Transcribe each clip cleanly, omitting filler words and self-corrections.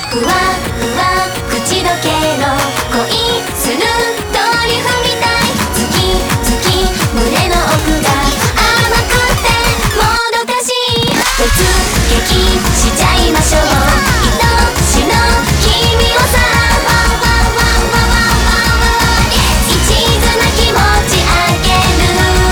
ふわふわ口どけの恋するドリフみたい。ズキズキ胸の奥が甘くてもどかしい。突撃しちゃいましょう愛しの君をさ。一途な気持ちあげる。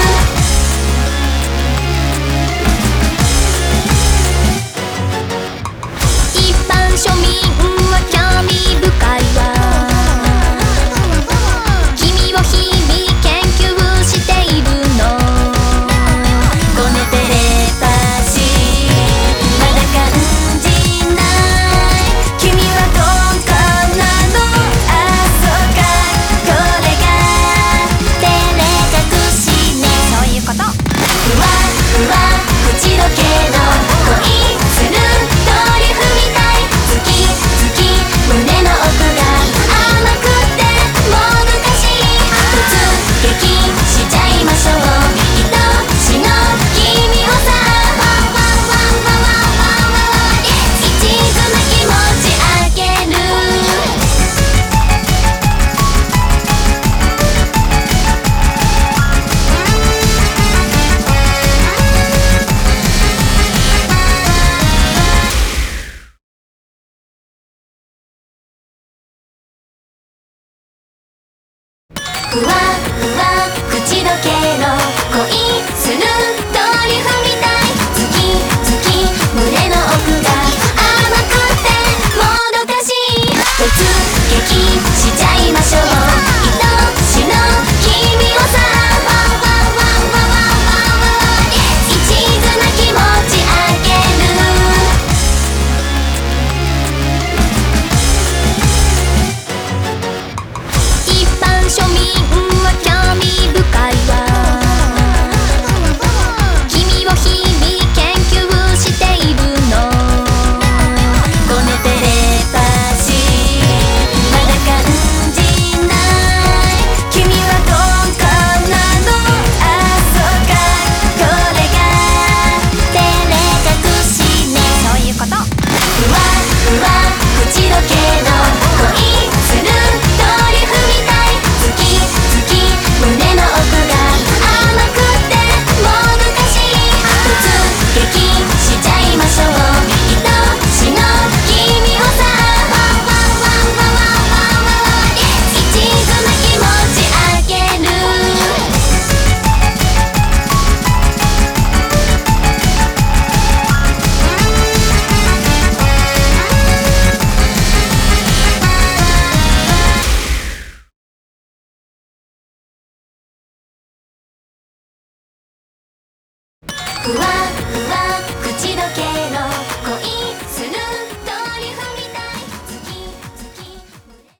一般庶民は興味深いわ。君を日々研究しているの。ごねてればしまだ感じない。君はどこなの。あ、そうか、これが照れ隠しね。そういうこと。ふわふわ口どけの恋するドリフみたい。ズキズキ胸の奥が甘くてもどかしい。突撃しちゃいましょう愛しの君をさ。一途な気持ちあげる。ふわふわ口どけの恋するドリフみたい。ズキズキ胸の奥が甘くてもどかしい。突撃しちゃいましょう愛しの君をさ。一途な気持ちあげる。一般庶民は興味深いわ。君を日々研究しているの。ごねてればしまだ感じない。君はどこなの。あ、そうか、これが照れ隠しね。そういうこと。ふわふわ口どけの恋するドリフみたい。ズキズキ胸の奥が甘くてもどかしい。突撃しちゃいましょう愛しの君をさ。一途な気持ちあげる。ふわふ